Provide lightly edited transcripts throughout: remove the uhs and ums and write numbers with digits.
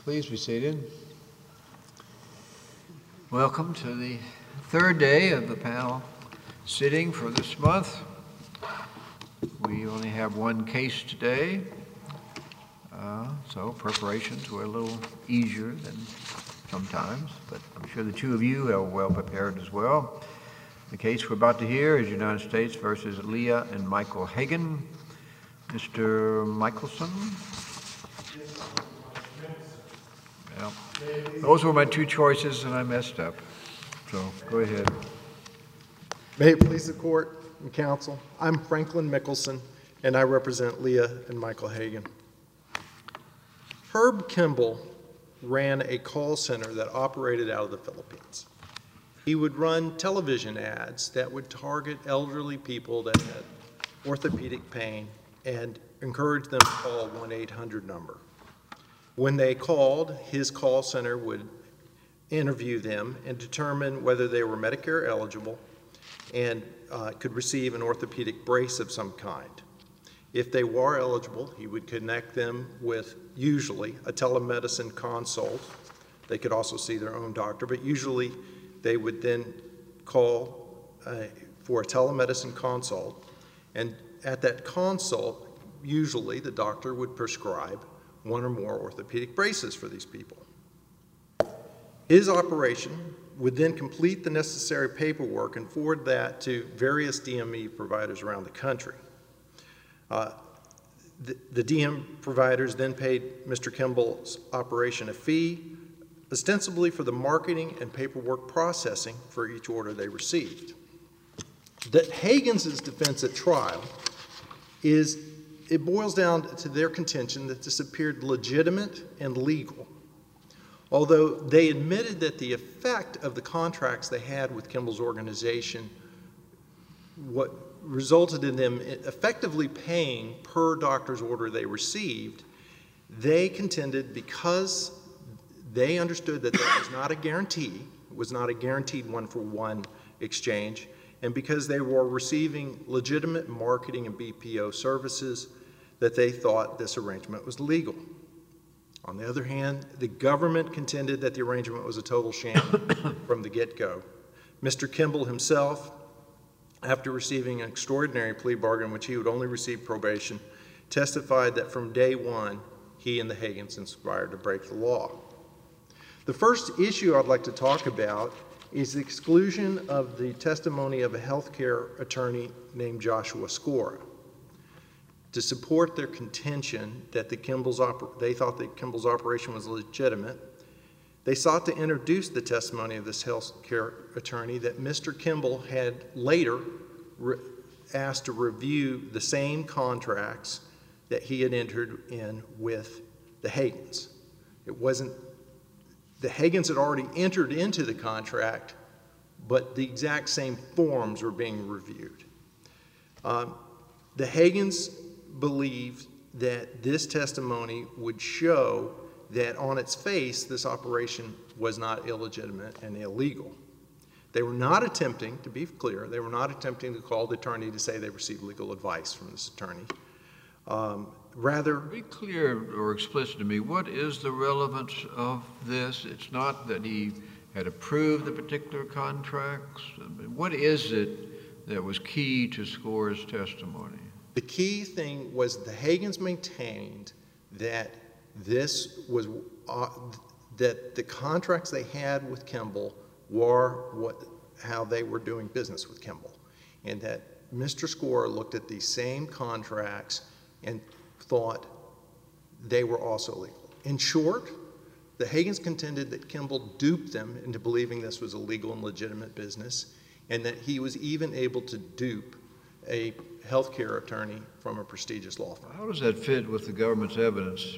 Please be seated. Welcome to the third day of the panel sitting for this month. We only have one case today, so preparations were a little easier than sometimes, but I'm sure the two of you are well prepared as well. The case we're about to hear is United States versus Leah and Michael Hagen. Mr. Michelson? Well, those were my two choices, and I messed up. So go ahead. May it please the court and counsel, I'm Franklin Mickelson, and I represent Leah and Michael Hagen. Herb Kimball ran a call center that operated out of the Philippines. He would run television ads that would target elderly people that had orthopedic pain and encourage them to call 1-800 number. When they called, his call center would interview them and determine whether they were Medicare eligible and could receive an orthopedic brace of some kind. If they were eligible, he would connect them with usually a telemedicine consult. They could also see their own doctor, but usually they would then call for a telemedicine consult, and at that consult, usually the doctor would prescribe one or more orthopedic braces for these people. His operation would then complete the necessary paperwork and forward that to various DME providers around the country. The DM providers then paid Mr. Kimball's operation a fee, ostensibly for the marketing and paperwork processing for each order they received. The Hagen's defense at trial is, it boils down to their contention that this appeared legitimate and legal, although they admitted that the effect of the contracts they had with Kimball's organization, what resulted in them effectively paying per doctor's order they received. They contended because they understood that that was not a guarantee, it was not a guaranteed one-for-one exchange, and because they were receiving legitimate marketing and BPO services, that they thought this arrangement was legal. On the other hand, the government contended that the arrangement was a total sham from the get-go. Mr. Kimball himself, after receiving an extraordinary plea bargain, which he would only receive probation, testified that from day one, he and the Hagens conspired to break the law. The first issue I'd like to talk about is the exclusion of the testimony of a healthcare attorney named Joshua Skora. To support their contention that they thought that Kimball's operation was legitimate, they sought to introduce the testimony of this healthcare attorney that Mr. Kimball had later asked to review the same contracts that he had entered in with the Hagens. It wasn't, the Hagens had already entered into the contract, but the exact same forms were being reviewed. The Hagens believed that this testimony would show that on its face, this operation was not illegitimate and illegal. They were not attempting, to be clear, they were not attempting to call the attorney to say they received legal advice from this attorney. Rather, Be clear or explicit to me, what is the relevance of this? It's not that he had approved the particular contracts. What is it that was key to Skora's testimony? the key thing was the Hagens maintained that this was that the contracts they had with Kimball were how they were doing business with Kimball, and that Mr. Skora looked at these same contracts and thought they were also legal. In short, the Hagens contended that Kimball duped them into believing this was a legal and legitimate business, and that he was even able to dupe a healthcare attorney from a prestigious law firm. How does that fit with the government's evidence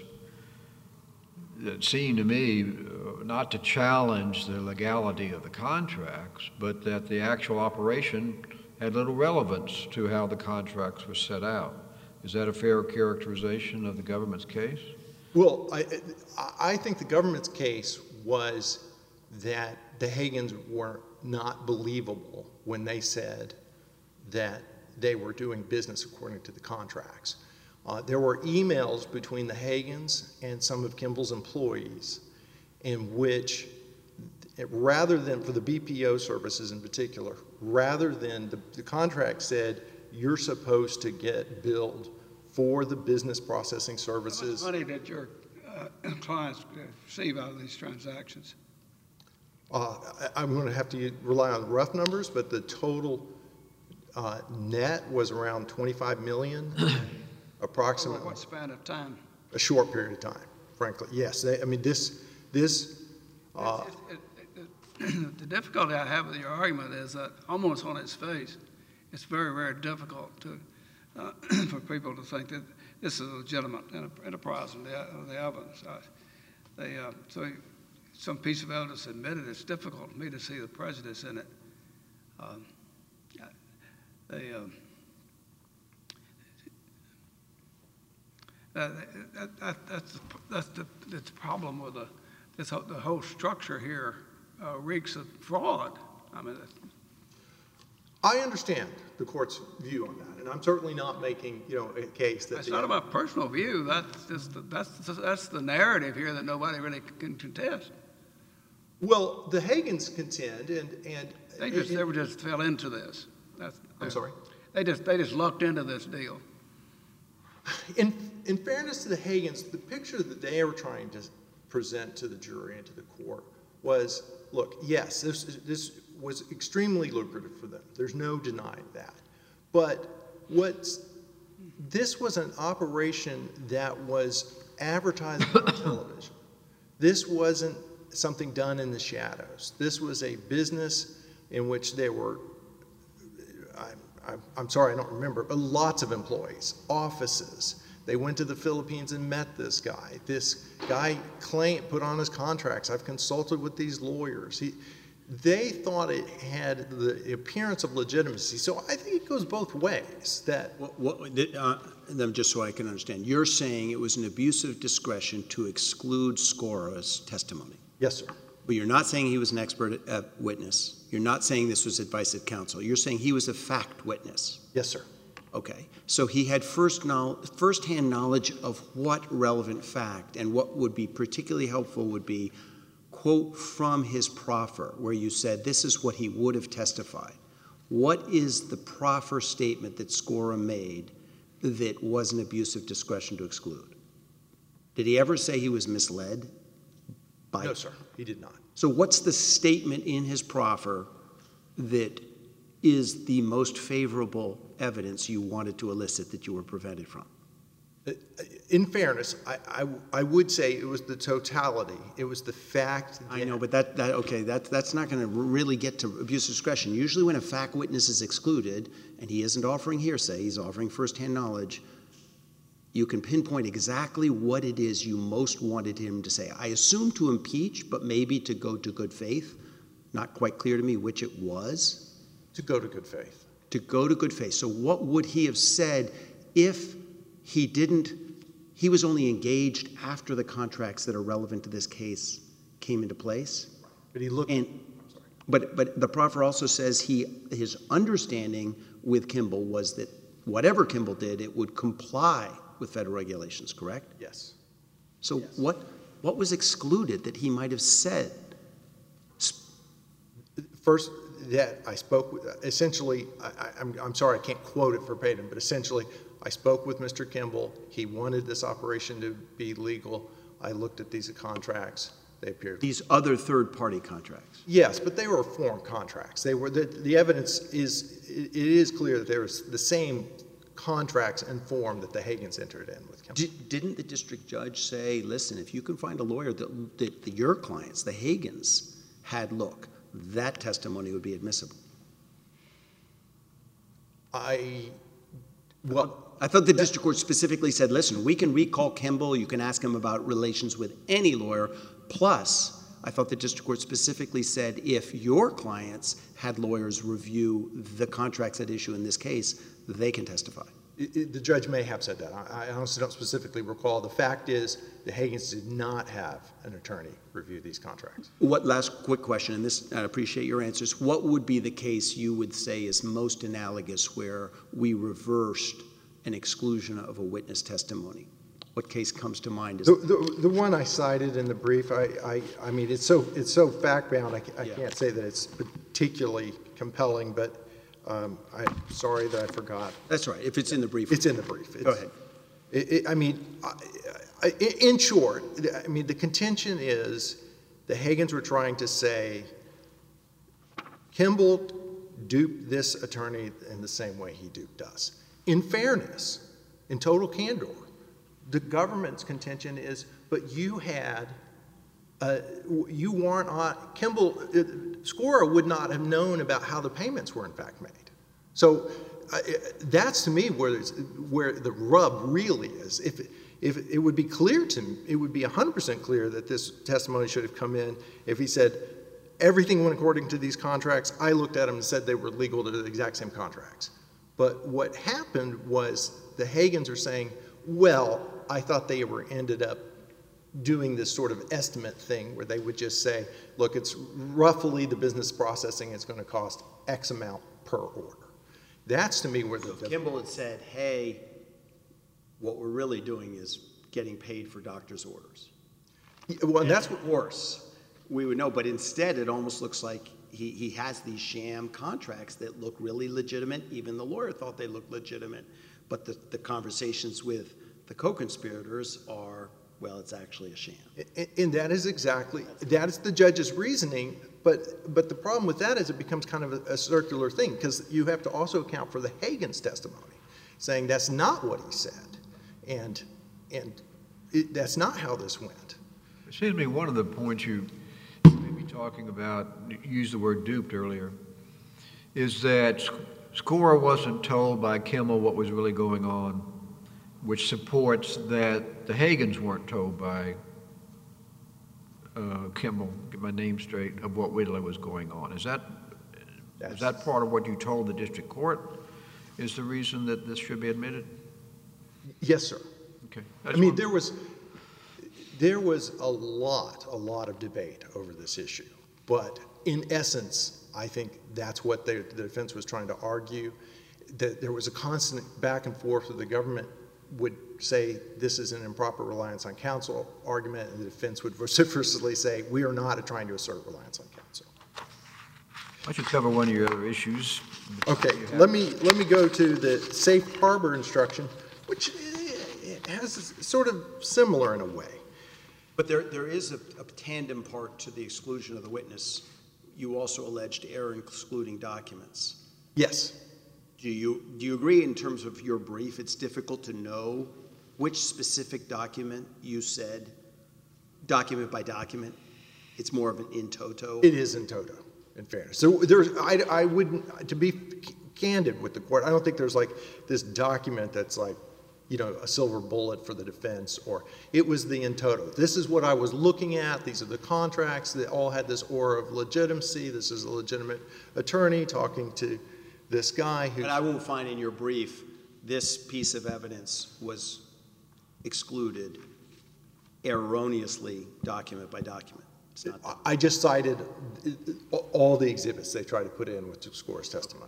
that seemed to me not to challenge the legality of the contracts, but that the actual operation had little relevance to how the contracts were set out? Is that a fair characterization of the government's case? Well, I think the government's case was that the Hagens were not believable when they said that they were doing business according to the contracts. There were emails between the Hagans and some of Kimball's employees in which, rather than, for the BPO services in particular, rather than the contract said you're supposed to get billed for the business processing services. How much money did your clients receive out of these transactions? I'm going to have to rely on rough numbers, but the total net was around $25 million, approximately. Over what span of time? A short period of time, frankly. Yes, the difficulty I have with your argument is that almost on its face, it's very, very difficult to for people to think that this is a legitimate enterprise and the evidence. So some piece of evidence admitted, it's difficult for me to see the prejudice in it. That's the problem with the whole structure here reeks of fraud. I mean, I understand the court's view on that, and I'm certainly not making a case that it's not about personal view. That's the narrative here that nobody really can contest. Well, the Hagans contend, and they just fell into this. I'm sorry. They just lucked into this deal. In fairness to the Hagans, the picture that they were trying to present to the jury and to the court was, look, yes, this was extremely lucrative for them. There's no denying that. But this was an operation that was advertised on television. This wasn't something done in the shadows. This was a business in which there were, I'm sorry, I don't remember, but lots of employees, offices. They went to the Philippines and met this guy. This guy put on his contracts. I've consulted with these lawyers. They thought it had the appearance of legitimacy. So I think it goes both ways. Just so I can understand, you're saying it was an abuse of discretion to exclude Skoro's testimony? Yes, sir. But you're not saying he was an expert witness. You're not saying this was advice of counsel. You're saying he was a fact witness. Yes, sir. Okay. So he had first-hand knowledge of what relevant fact, and what would be particularly helpful would be, quote from his proffer, where you said this is what he would have testified. What is the proffer statement that Skoro made that was an abuse of discretion to exclude? Did he ever say he was misled? No, sir, he did not. So what's the statement in his proffer that is the most favorable evidence you wanted to elicit that you were prevented from? In fairness, I would say it was the totality. It was the fact that... I know, but that's not going to really get to abuse of discretion. Usually when a fact witness is excluded, and he isn't offering hearsay, he's offering first-hand knowledge, you can pinpoint exactly what it is you most wanted him to say. I assume to impeach, but maybe to go to good faith. Not quite clear to me which it was. To go to good faith. To go to good faith. So what would he have said if he was only engaged after the contracts that are relevant to this case came into place? But he looked... But the proffer also says his understanding with Kimball was that whatever Kimball did, it would comply with federal regulations, correct? Yes. So yes. What was excluded that he might have said? First, that I spoke with, essentially, I'm sorry, I can't quote it verbatim, but essentially, I spoke with Mr. Kimball. He wanted this operation to be legal. I looked at these contracts. They appeared... These other third-party contracts? Yes, but they were form contracts. They were, the evidence is, it is clear that there was the same contracts and form that the Hagans entered in with Kimball. Didn't the district judge say, listen, if you can find a lawyer that your clients, the Hagans, had look, that testimony would be admissible? I thought the district court specifically said, listen, we can recall Kimball, you can ask him about relations with any lawyer, plus I thought the district court specifically said if your clients had lawyers review the contracts at issue in this case, they can testify. The judge may have said that. I honestly don't specifically recall. The fact is the Hagans did not have an attorney review these contracts. Last quick question, and this, I appreciate your answers. What would be the case you would say is most analogous where we reversed an exclusion of a witness testimony? What case comes to mind? The one I cited in the brief, I mean, it's so fact-bound, I can't say that it's particularly compelling, but I'm sorry that I forgot. That's right. If it's in the brief. It's in the brief. Go ahead. I mean, in short, I mean, the contention is the Hagans were trying to say Kimball duped this attorney in the same way he duped us. In fairness, in total candor, the government's contention is, but you had, you weren't on, Kimball, Skora would not have known about how the payments were in fact made. So that's to me where the rub really is. If it would be clear to me, it would be 100% clear that this testimony should have come in if he said, everything went according to these contracts. I looked at them and said they were legal to the exact same contracts. But what happened was the Hagans are saying, well, I thought they ended up doing this sort of estimate thing where they would just say, look, it's roughly the business processing is going to cost X amount per order. That's to me where Kimball had said, hey, what we're really doing is getting paid for doctor's orders. Well, and that's of course we would know, but instead it almost looks like he has these sham contracts that look really legitimate. Even the lawyer thought they looked legitimate, but the conversations with the co-conspirators are, well, it's actually a sham. And that is exactly, that is the judge's reasoning, but the problem with that is it becomes kind of a circular thing, because you have to also account for the Hagans' testimony, saying that's not what he said, and that's not how this went. It seems to me one of the points you may be talking about, you used the word duped earlier, is that Skora wasn't told by Kimball what was really going on, which supports that the Hagans weren't told by Kimball, get my name straight, of what really was going on. Is that part of what you told the district court is the reason that this should be admitted? Yes, sir. Okay. I mean, there was a lot of debate over this issue, but in essence, I think that's what the defense was trying to argue, that there was a constant back and forth with the government would say this is an improper reliance on counsel argument, and the defense would vociferously say we are not trying to assert reliance on counsel. I should cover one of your other issues. Okay, let me go to the safe harbor instruction, which has sort of similar in a way. But there is a tandem part to the exclusion of the witness. You also alleged error in excluding documents. Yes. Do you agree in terms of your brief, it's difficult to know which specific document you said, document by document? It's more of an in toto? It is in toto, in fairness. So I wouldn't, to be candid with the court, I don't think there's like this document that's like, you know, a silver bullet for the defense, or it was the in toto. This is what I was looking at. These are the contracts that all had this aura of legitimacy. This is a legitimate attorney talking to this guy who. But I won't find in your brief this piece of evidence was excluded erroneously document by document. It's not that. I just cited all the exhibits they tried to put in with Skora's testimony.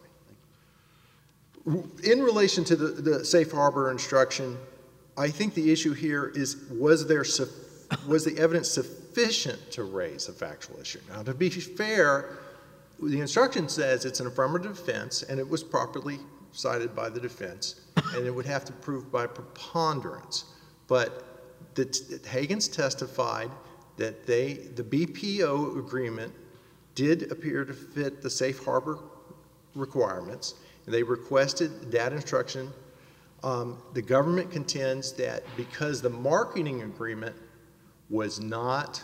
In relation to the safe harbor instruction, I think the issue here is was the evidence sufficient to raise a factual issue? Now, to be fair, the instruction says it's an affirmative defense, and it was properly cited by the defense, and it would have to prove by preponderance. But the Hagans testified that the BPO agreement did appear to fit the safe harbor requirements. They requested that instruction. The government contends that because the marketing agreement was not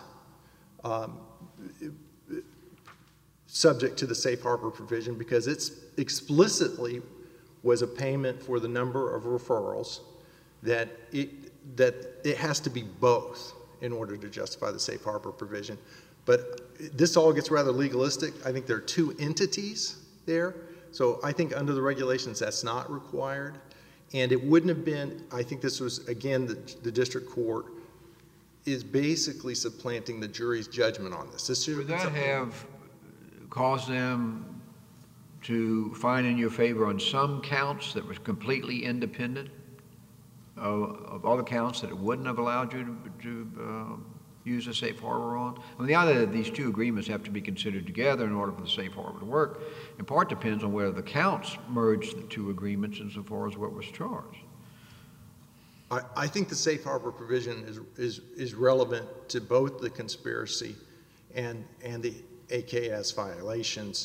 subject to the safe harbor provision, because it's explicitly was a payment for the number of referrals, that it has to be both in order to justify the safe harbor provision. But this all gets rather legalistic. I think there are two entities there. So I think under the regulations that's not required. And it wouldn't have been, I think this was, again, the district court is basically supplanting the jury's judgment on this. Would that have caused them to find in your favor on some counts that was completely independent? of other counts that it wouldn't have allowed you to use a safe harbor on? I mean, the idea that these two agreements have to be considered together in order for the safe harbor to work, in part depends on whether the counts merged the two agreements insofar as what was charged. I think the safe harbor provision is relevant to both the conspiracy and the AKS violations.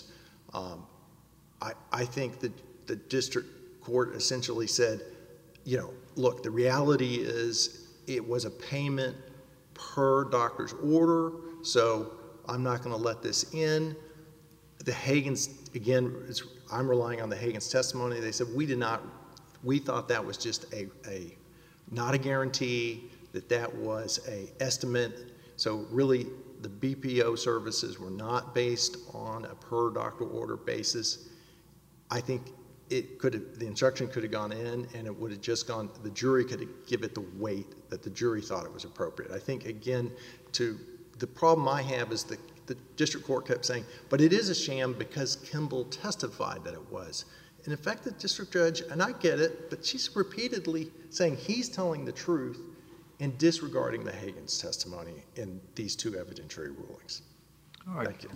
I think that the district court essentially said, you know, look, the reality is it was a payment per doctor's order, so I'm not going to let this in. The Hagens, again, I'm relying on the Hagens testimony. They said we thought that was just not a guarantee, that was a estimate. So really the BPO services were not based on a per doctor order basis. I think the instruction could have gone in and it would have just gone, the jury could have given it the weight that the jury thought it was appropriate. I think, again, the problem I have is the district court kept saying, but it is a sham because Kimball testified that it was. And in fact, the district judge, and I get it, but she's repeatedly saying he's telling the truth and disregarding the Hagens testimony in these two evidentiary rulings. All right. Thank you.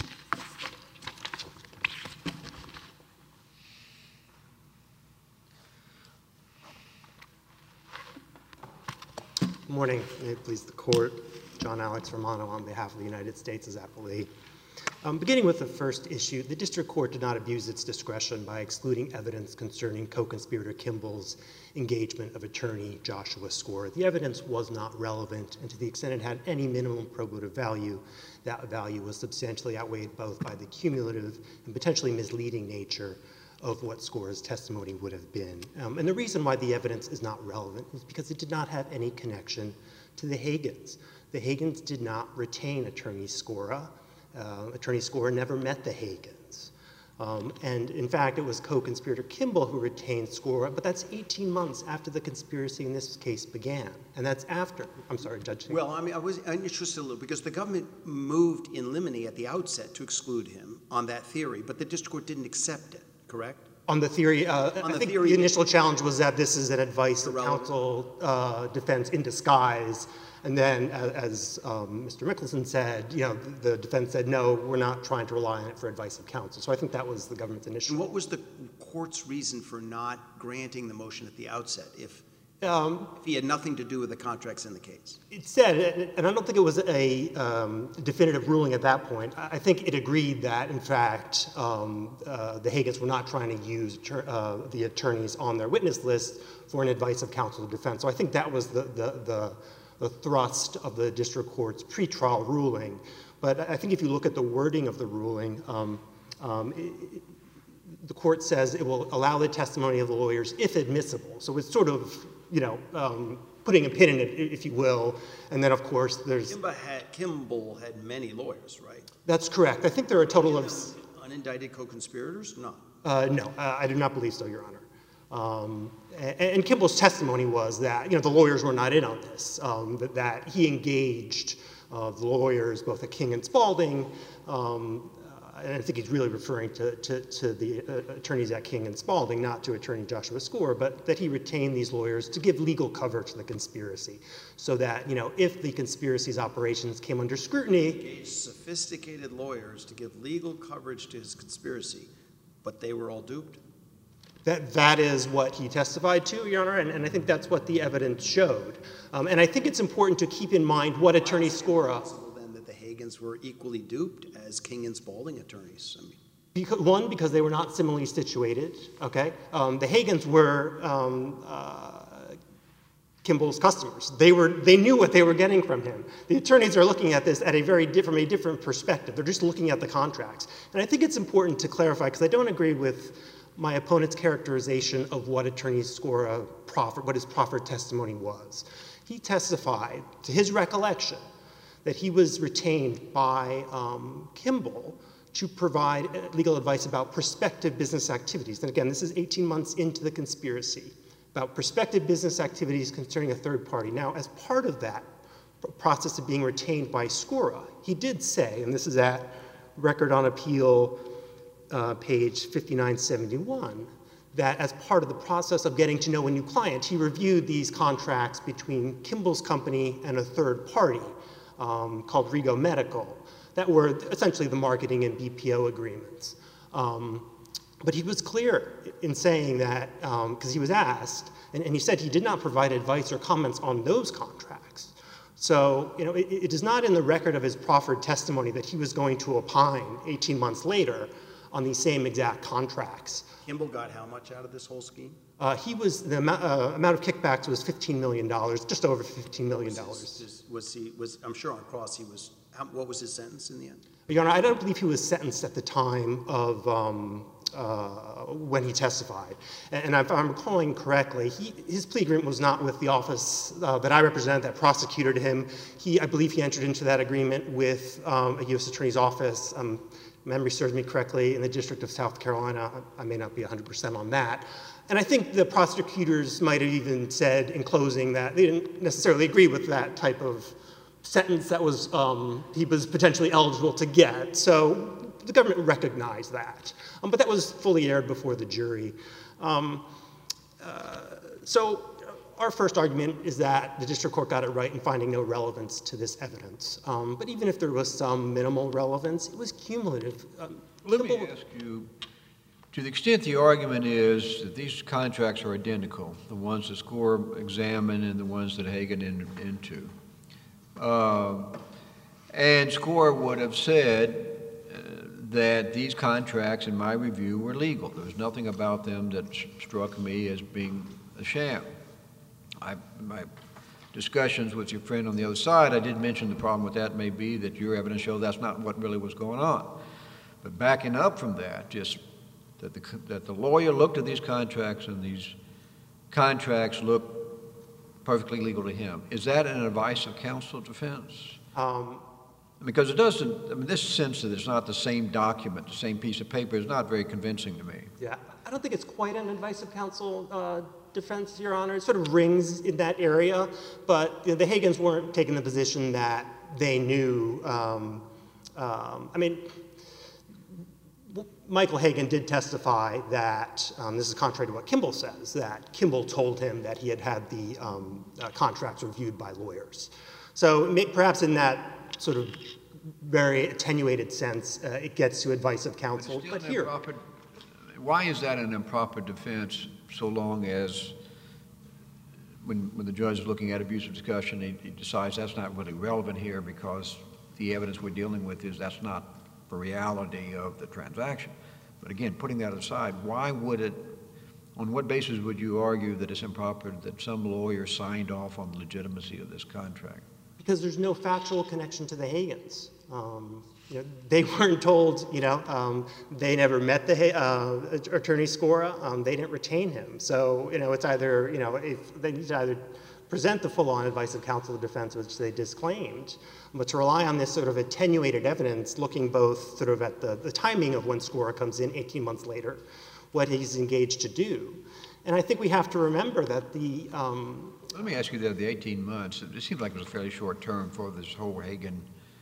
Good morning. May it please the court. John Alex Romano on behalf of the United States as appellee. Beginning with the first issue, the district court did not abuse its discretion by excluding evidence concerning co-conspirator Kimball's engagement of attorney Joshua Skora. The evidence was not relevant, and to the extent it had any minimum probative value, that value was substantially outweighed both by the cumulative and potentially misleading nature of what Skora's testimony would have been. And the reason why the evidence is not relevant is because it did not have any connection to the Hagens. The Hagens did not retain attorney Skora. Attorney Skora never met the Hagens. And in fact, it was co-conspirator Kimball who retained Skora, but that's 18 months after the conspiracy in this case began. And that's after, I'm sorry, Judge. Well, I mean, I was interested a little because the government moved in limine at the outset to exclude him on that theory, but the district court didn't accept it, correct? On the theory, I think the initial challenge was that this is an advice of counsel defense in disguise. And then, as Mr. Mickelson said, you know, the defense said, no, we're not trying to rely on it for advice of counsel. So I think that was the government's initial. And what was the court's reason for not granting the motion at the outset if he had nothing to do with the contracts in the case? It said, and I don't think it was a definitive ruling at that point. I think it agreed that, in fact, the Hagens were not trying to use the attorneys on their witness list for an advice of counsel defense. So I think that was the thrust of the district court's pretrial ruling. But I think if you look at the wording of the ruling, the court says it will allow the testimony of the lawyers if admissible. So it's sort of, you know, putting a pin in it, if you will. And then, of course, there's... Kimball had many lawyers, right? That's correct. I think there are a total of... Unindicted co-conspirators? No. No, I do not believe so, Your Honor. And Kimball's testimony was that, you know, the lawyers were not in on this, that he engaged the lawyers both at King and Spalding, and I think he's really referring to the attorneys at King and Spalding, not to attorney Joshua Skora, but that he retained these lawyers to give legal cover to the conspiracy, so that, you know, if the conspiracy's operations came under scrutiny... He engaged sophisticated lawyers to give legal coverage to his conspiracy, but they were all duped? That is what he testified to, Your Honor, and I think that's what the evidence showed. And I think it's important to keep in mind what attorney Skora... Then that the Hagens were equally duped as King and Spalding attorneys. I mean, One, because they were not similarly situated, okay? The Hagens were Kimball's customers. They knew what they were getting from him. The attorneys are looking at this at from a different perspective. They're just looking at the contracts. And I think it's important to clarify, because I don't agree with my opponent's characterization of what attorney Skora proffered, what his proffered testimony was. He testified, to his recollection, that he was retained by Kimball to provide legal advice about prospective business activities. And again, this is 18 months into the conspiracy, about prospective business activities concerning a third party. Now, as part of that process of being retained by Skora, he did say, and this is at Record on Appeal, page 5971, that as part of the process of getting to know a new client, he reviewed these contracts between Kimball's company and a third party called Rego Medical that were essentially the marketing and BPO agreements. But he was clear in saying that, because he was asked, and he said he did not provide advice or comments on those contracts. So, it is not in the record of his proffered testimony that he was going to opine 18 months later on these same exact contracts. Kimball got how much out of this whole scheme? The amount of kickbacks was $15 million, just over $15 million. I'm sure on cross what was his sentence in the end? Your Honor, I don't believe he was sentenced at the time of when he testified. And if I'm recalling correctly, his plea agreement was not with the office that I represent that prosecuted him. I believe he entered into that agreement with a U.S. Attorney's office, memory serves me correctly, in the District of South Carolina. I may not be 100% on that. And I think the prosecutors might have even said in closing that they didn't necessarily agree with that type of sentence that was he was potentially eligible to get. So the government recognized that. But that was fully aired before the jury. So our first argument is that the district court got it right in finding no relevance to this evidence. But even if there was some minimal relevance, it was cumulative. Let me ask you, to the extent the argument is that these contracts are identical, the ones that SCORE examined and the ones that Hagan entered into, and SCORE would have said that these contracts, in my review, were legal. There was nothing about them that struck me as being a sham. My discussions with your friend on the other side, I did mention the problem with that may be that your evidence showed that's not what really was going on. But backing up from that, just that the lawyer looked at these contracts and these contracts looked perfectly legal to him. Is that an advice of counsel defense? Because it doesn't, this sense that it's not the same document, the same piece of paper is not very convincing to me. Yeah, I don't think it's quite an advice of counsel defense, Your Honor. It sort of rings in that area, but the Hagans weren't taking the position that they knew. Michael Hagan did testify that, this is contrary to what Kimball says, that Kimball told him that he had had the contracts reviewed by lawyers. So perhaps in that sort of very attenuated sense, it gets to advice of counsel. But here, why is that an improper defense so long as when the judge is looking at abusive discussion, he decides that's not really relevant here because the evidence we're dealing with is that's not the reality of the transaction. But again, putting that aside, why would it, on what basis would you argue that it's improper that some lawyer signed off on the legitimacy of this contract? Because there's no factual connection to the Hagans. They weren't told, they never met the attorney SCORE. They didn't retain him. So, it's either, if they need to either present the full-on advice of counsel of defense, which they disclaimed, but to rely on this sort of attenuated evidence, looking both sort of at the timing of when SCORE comes in 18 months later, what he's engaged to do. And I think we have to remember that the... Let me ask you that, the 18 months, it seems like it was a fairly short term for this whole Hagan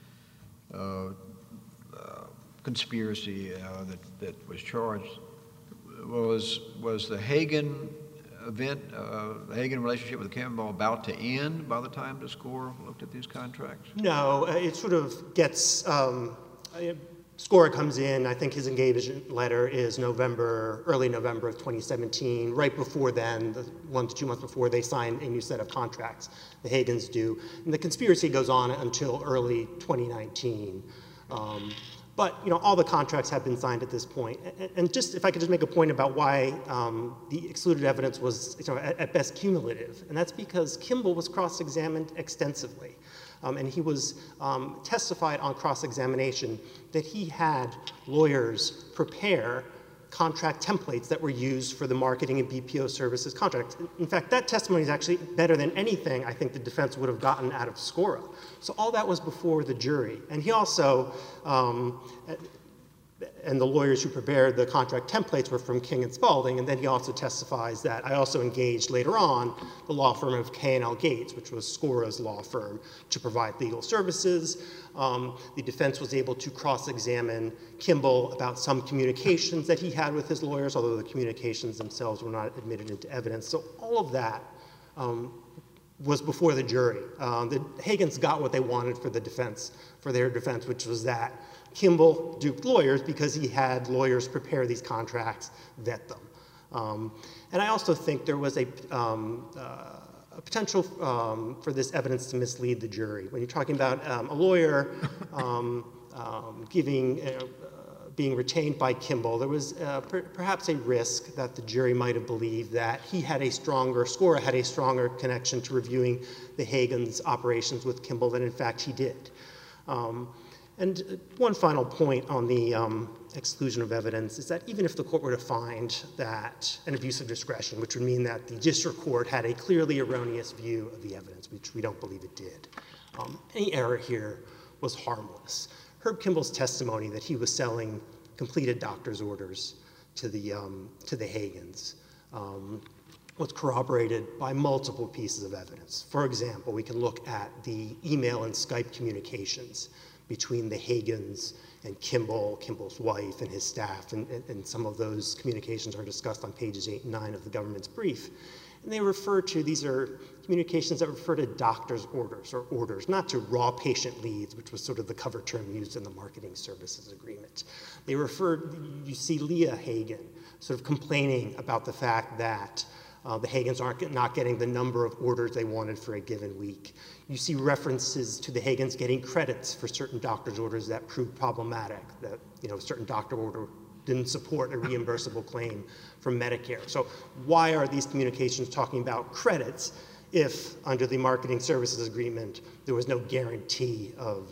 conspiracy that was charged. Was the Hagan event, the Hagan relationship with Kimball about to end by the time the SCORE looked at these contracts? No, it sort of gets, SCORE comes in, I think his engagement letter is early November of 2017. Right before then, 1 to 2 months before, they sign a new set of contracts, the Hagans do. And the conspiracy goes on until early 2019. But, all the contracts have been signed at this point. And just, if I could just make a point about why the excluded evidence was, at best cumulative. And that's because Kimball was cross-examined extensively. And he was testified on cross-examination that he had lawyers prepare contract templates that were used for the marketing and BPO services contract. In fact, that testimony is actually better than anything I think the defense would have gotten out of SCORE. So all that was before the jury. And he also, and the lawyers who prepared the contract templates were from King and Spalding. And then he also testifies that I also engaged later on the law firm of K&L Gates, which was Scora's law firm, to provide legal services. The defense was able to cross-examine Kimball about some communications that he had with his lawyers, although the communications themselves were not admitted into evidence. So all of that was before the jury. The Hagans got what they wanted for their defense, which was that Kimball duped lawyers because he had lawyers prepare these contracts, vet them. And I also think there was a potential for this evidence to mislead the jury. When you're talking about a lawyer being retained by Kimball, there was perhaps a risk that the jury might have believed that Scora had a stronger connection to reviewing the Hagans' operations with Kimball than in fact he did. And one final point on the exclusion of evidence is that even if the court were to find that an abuse of discretion, which would mean that the district court had a clearly erroneous view of the evidence, which we don't believe it did, any error here was harmless. Herb Kimball's testimony that he was selling completed doctor's orders to the Hagans was corroborated by multiple pieces of evidence. For example, we can look at the email and Skype communications between the Hagans and Kimball, Kimball's wife, and his staff, and some of those communications are discussed on pages 8 and 9 of the government's brief. And these are communications that refer to doctor's orders, not to raw patient leads, which was sort of the cover term used in the marketing services agreement. You see Leah Hagan sort of complaining about the fact that the Hagans not getting the number of orders they wanted for a given week. You see references to the Hagans getting credits for certain doctor's orders that proved problematic, that a certain doctor order didn't support a reimbursable claim from Medicare. So why are these communications talking about credits if, under the marketing services agreement, there was no guarantee of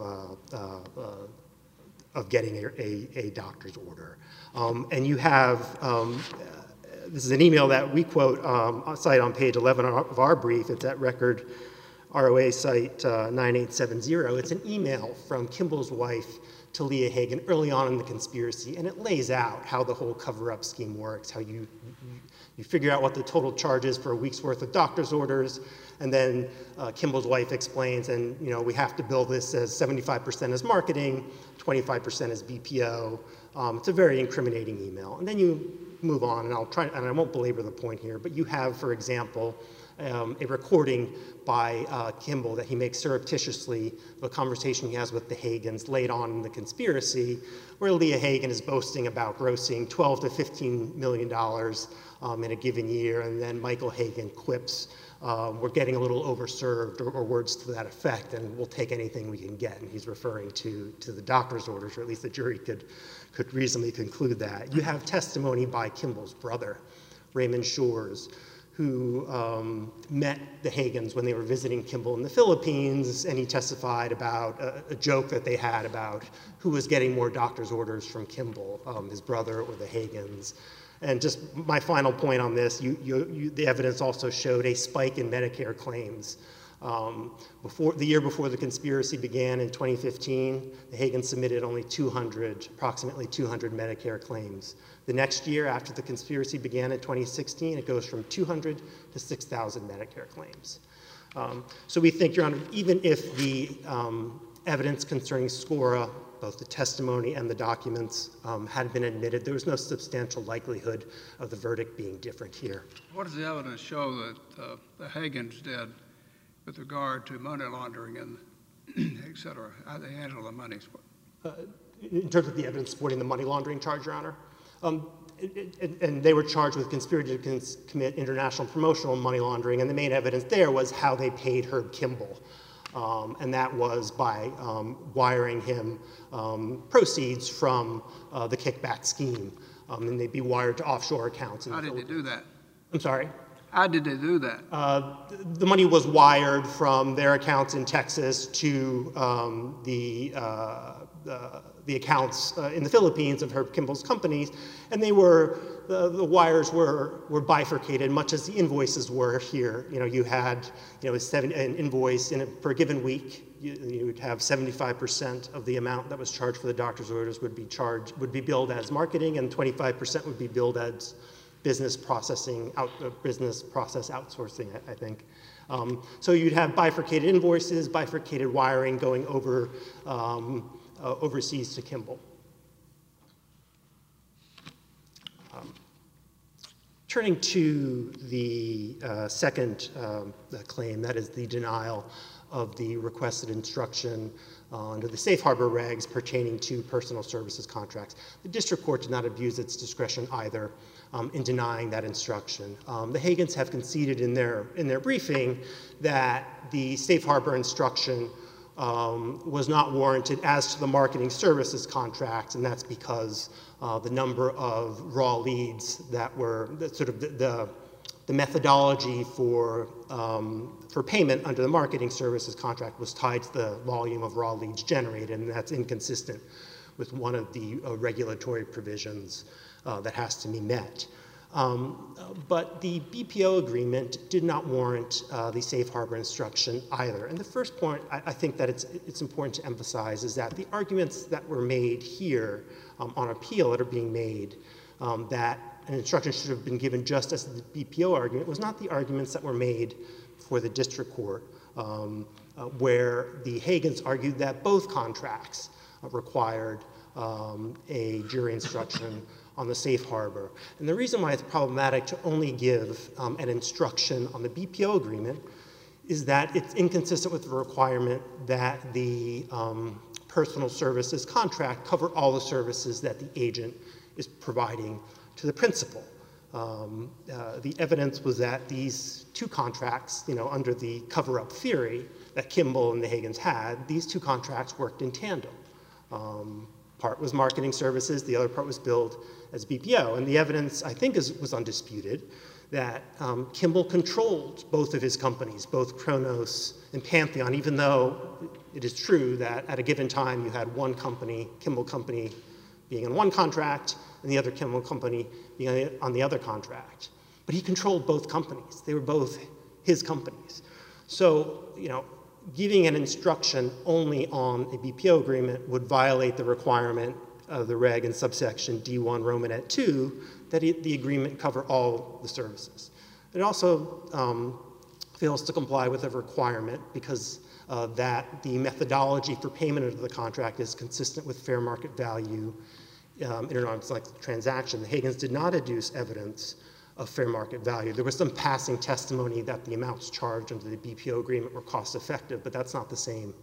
getting a doctor's order? And you have this is an email that we cite on page 11 of our brief. It's at record ROA site 9870. It's an email from Kimball's wife to Leah Hagan early on in the conspiracy, and it lays out how the whole cover-up scheme works, how you figure out what the total charge is for a week's worth of doctor's orders, and then Kimball's wife explains, and we have to bill this as 75% as marketing, 25% as BPO. It's a very incriminating email. And then you move on, and I won't belabor the point here, but you have, for example, a recording by Kimball that he makes surreptitiously of a conversation he has with the Hagans late on in the conspiracy, where Leah Hagan is boasting about grossing $12 to $15 million in a given year, and then Michael Hagan quips, we're getting a little overserved, or words to that effect, and we'll take anything we can get. And he's referring to the doctor's orders, or at least the jury could reasonably conclude that. You have testimony by Kimball's brother, Raymond Shores, who met the Hagans when they were visiting Kimball in the Philippines, and he testified about a joke that they had about who was getting more doctor's orders from Kimball, his brother or the Hagans. And just my final point on this, the evidence also showed a spike in Medicare claims. The year before the conspiracy began in 2015, the Hagans submitted only approximately 200 Medicare claims. The next year, after the conspiracy began in 2016, it goes from 200 to 6,000 Medicare claims. So we think, Your Honor, even if the evidence concerning Scora, both the testimony and the documents, had been admitted, there was no substantial likelihood of the verdict being different here. What does the evidence show that the Hagans did with regard to money laundering and et cetera, how they handle the money? In terms of the evidence supporting the money laundering charge, Your Honor? And they were charged with conspiracy to commit international promotional money laundering, and the main evidence there was how they paid Herb Kimball. And that was by wiring him proceeds from the kickback scheme. And they'd be wired to offshore accounts. How did they do that? I'm sorry? How did they do that? The money was wired from their accounts in Texas to the accounts in the Philippines of Herb Kimball's companies, and the wires were bifurcated, much as the invoices were here. You had an invoice for a given week you would have 75% of the amount that was charged for the doctor's orders would be billed as marketing, and 25% would be billed as business process outsourcing, I think. So you'd have bifurcated invoices, bifurcated wiring going over overseas to Kimball. Turning to the second claim, that is the denial of the requested instruction under the safe harbor regs pertaining to personal services contracts. The district court did not abuse its discretion either in denying that instruction. The Hagans have conceded in their briefing that the safe harbor instruction was not warranted as to the marketing services contract, and that's because the number of raw leads that were the methodology for payment under the marketing services contract was tied to the volume of raw leads generated, and that's inconsistent with one of the regulatory provisions that has to be met. But the BPO agreement did not warrant the safe harbor instruction either. And the first point I think that it's important to emphasize is that the arguments that were made here on appeal that are being made that an instruction should have been given just as the BPO argument was not the arguments that were made for the district court, where the Hagans argued that both contracts required a jury instruction on the safe harbor. And the reason why it's problematic to only give an instruction on the BPO agreement is that it's inconsistent with the requirement that the personal services contract cover all the services that the agent is providing to the principal. The evidence was that these two contracts, under the cover-up theory that Kimball and the Hagans had, these two contracts worked in tandem. Part was marketing services, the other part was billed as BPO. And the evidence, I think, was undisputed that Kimball controlled both of his companies, both Kronos and Pantheon, even though it is true that at a given time you had one company, Kimball Company, being on one contract, and the other Kimball Company being on the other contract. But he controlled both companies. They were both his companies. So, giving an instruction only on a BPO agreement would violate the requirement of the reg in subsection D1 Romanet 2 that the agreement cover all the services. It also fails to comply with a requirement because that the methodology for payment of the contract is consistent with fair market value in an arm's length transaction. The Hagans did not adduce evidence of fair market value. There was some passing testimony that the amounts charged under the BPO agreement were cost effective, but that's not the same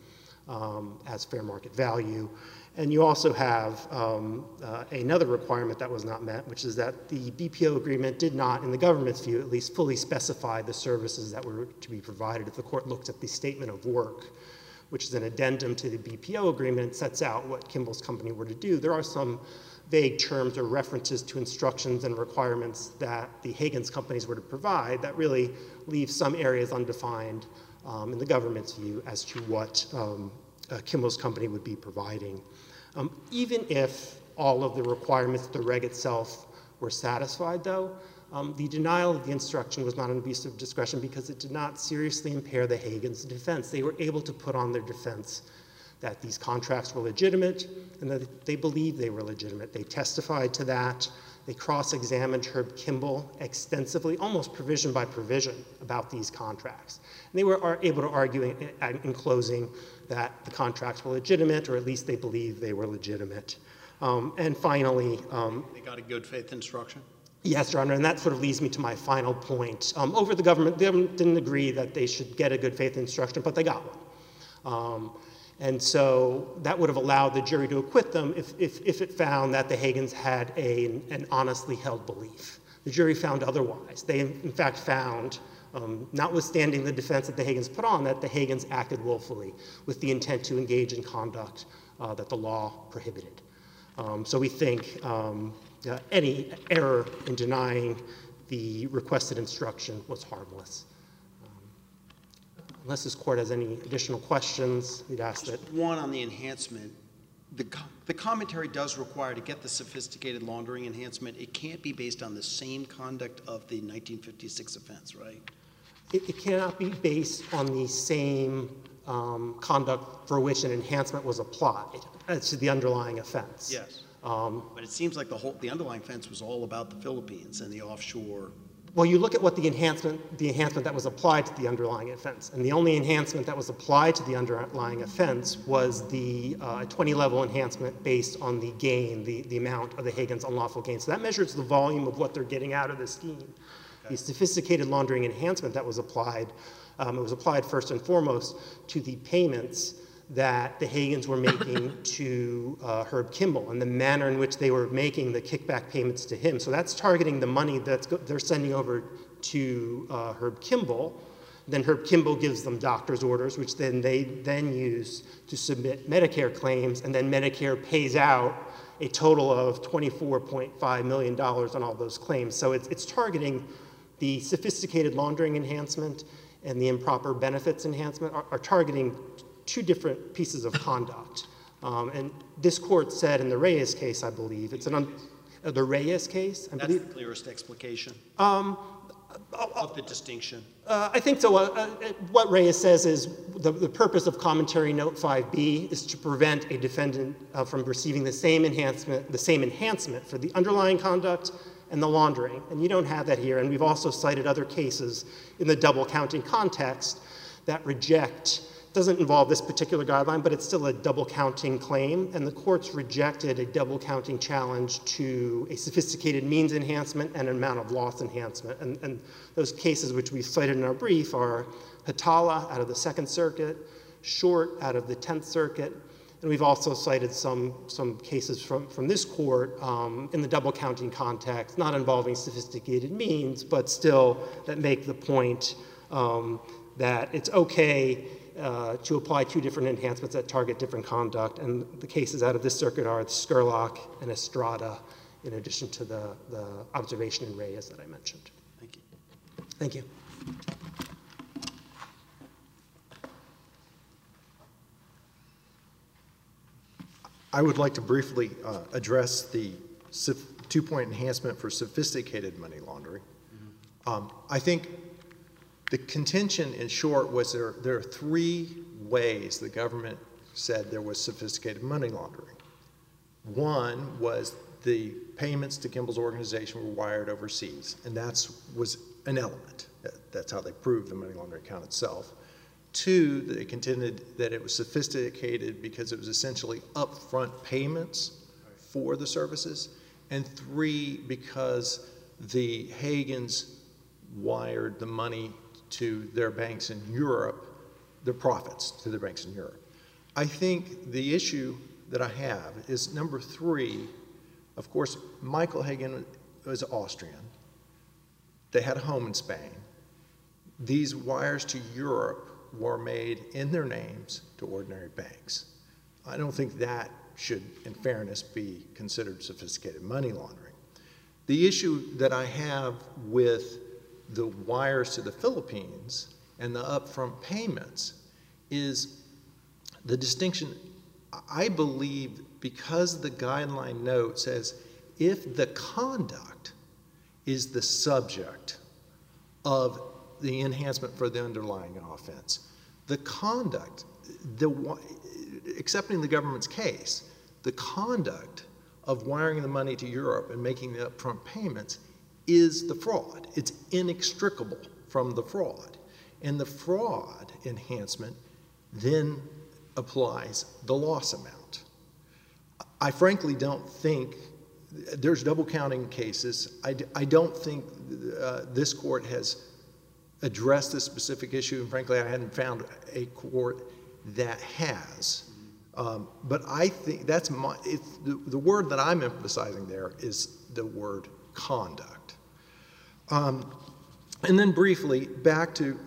as fair market value. And you also have another requirement that was not met, which is that the BPO agreement did not, in the government's view at least, fully specify the services that were to be provided. If the court looked at the statement of work, which is an addendum to the BPO agreement, sets out what Kimball's company were to do, there are some vague terms or references to instructions and requirements that the Hagans companies were to provide that really leave some areas undefined in the government's view as to what Kimball's company would be providing. Even if all of the requirements of the reg itself were satisfied, though, the denial of the instruction was not an abuse of discretion because it did not seriously impair the Hagans' defense. They were able to put on their defense that these contracts were legitimate and that they believed they were legitimate. They testified to that. They cross-examined Herb Kimball extensively, almost provision by provision, about these contracts. And they were able to argue in closing that the contracts were legitimate, or at least they believed they were legitimate. And finally... they got a good faith instruction? Yes, Your Honor, and that sort of leads me to my final point. The government didn't agree that they should get a good faith instruction, but they got one. And so that would have allowed the jury to acquit them if it found that the Hagans had an honestly held belief. The jury found otherwise. They, in fact, found, notwithstanding the defense that the Hagans put on, that the Hagans acted willfully with the intent to engage in conduct that the law prohibited. So we think any error in denying the requested instruction was harmless. Unless this court has any additional questions, we'd ask that. Just one on the enhancement. The commentary does require to get the sophisticated laundering enhancement. It can't be based on the same conduct of the 1956 offense, right? It cannot be based on the same conduct for which an enhancement was applied to the underlying offense. Yes. But it seems like the underlying offense was all about the Philippines and the offshore. Well, you look at what the enhancement that was applied to the underlying offense, and the only enhancement that was applied to the underlying offense was the 20-level enhancement based on the gain, the amount of the Hagen's unlawful gain. So that measures the volume of what they're getting out of the scheme. Okay. The sophisticated laundering enhancement that was applied, it was applied first and foremost to the payments that the Hagens were making to Herb Kimball and the manner in which they were making the kickback payments to him. So that's targeting the money they're sending over to Herb Kimball. Then Herb Kimball gives them doctor's orders, which then they then use to submit Medicare claims, and then Medicare pays out a total of $24.5 million on all those claims. So it's targeting the sophisticated laundering enhancement and the improper benefits enhancement are targeting two different pieces of conduct. And this court said in the Reyes case, I believe, the Reyes case. That's the clearest explication of the distinction. I think so. What Reyes says is the purpose of commentary note 5B is to prevent a defendant from receiving the same enhancement for the underlying conduct and the laundering. And you don't have that here. And we've also cited other cases in the double counting context that doesn't involve this particular guideline, but it's still a double counting claim, and the courts rejected a double counting challenge to a sophisticated means enhancement and an amount of loss enhancement. And those cases which we cited in our brief are Hatala out of the Second Circuit, Short out of the 10th Circuit, and we've also cited some cases from this court in the double counting context, not involving sophisticated means, but still that make the point that it's okay to apply two different enhancements that target different conduct. And the cases out of this circuit are Scurlock and Estrada, in addition to the observation in Reyes that I mentioned. Thank you. Thank you. I would like to briefly address the two-point enhancement for sophisticated money laundering. I think the contention, in short, was there are three ways the government said there was sophisticated money laundering. One was the payments to Kimball's organization were wired overseas, and that was an element. That's how they proved the money laundering count itself. Two, they contended that it was sophisticated because it was essentially upfront payments for the services. And three, because the Hagens wired the money to their banks in Europe, their profits to their banks in Europe. I think the issue that I have is number three. Of course, Michael Hagen was Austrian. They had a home in Spain. These wires to Europe were made in their names to ordinary banks. I don't think that should, in fairness, be considered sophisticated money laundering. The issue that I have with the wires to the Philippines and the upfront payments is the distinction. I believe because the guideline note says if the conduct is the subject of the enhancement for the underlying offense, the conduct, accepting the government's case, the conduct of wiring the money to Europe and making the upfront payments is the fraud. It's inextricable from the fraud. And the fraud enhancement then applies the loss amount. I frankly don't think there's double counting cases. I don't think this court has addressed this specific issue, and frankly, I hadn't found a court that has. But I think that's the word that I'm emphasizing there is the word conduct. And then briefly, back to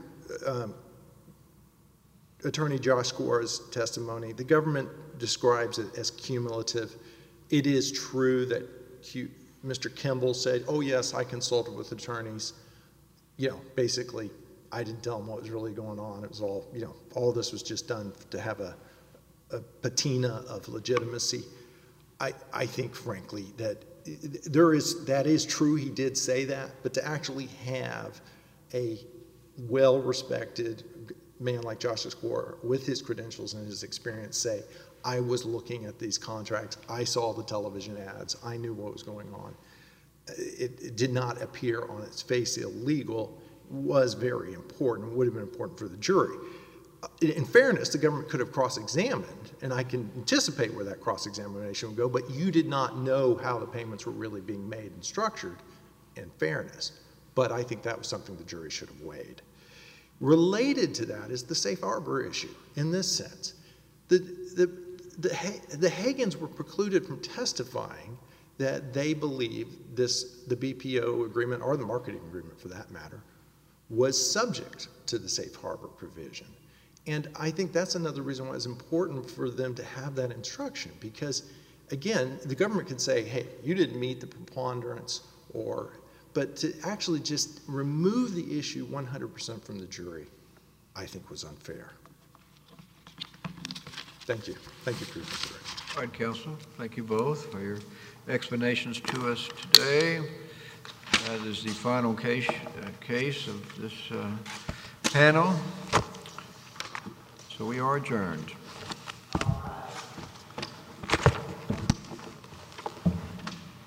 Attorney Josh Score's testimony. The government describes it as cumulative. It is true that Mr. Kimball said, oh yes, I consulted with attorneys. Basically, I didn't tell him what was really going on. It was all, all this was just done to have a patina of legitimacy. I think, frankly, that that is true. He did say that, but to actually have a well-respected man like Joshua Square, with his credentials and his experience, say, I was looking at these contracts, I saw the television ads, I knew what was going on. It did not appear on its face illegal, was very important, would have been important for the jury. In fairness, the government could have cross-examined, and I can anticipate where that cross-examination would go, but you did not know how the payments were really being made and structured, in fairness. But I think that was something the jury should have weighed. Related to that is the safe harbor issue, in this sense. The Hagans were precluded from testifying that they believed the BPO agreement, or the marketing agreement for that matter, was subject to the safe harbor provision. And I think that's another reason why it's important for them to have that instruction, because, again, the government could say, hey, you didn't meet the preponderance, but to actually just remove the issue 100% from the jury, I think was unfair. Thank you. Thank you for your consideration. All right, counsel. Thank you both for your explanations to us today. That is the final case of this panel. So we are adjourned.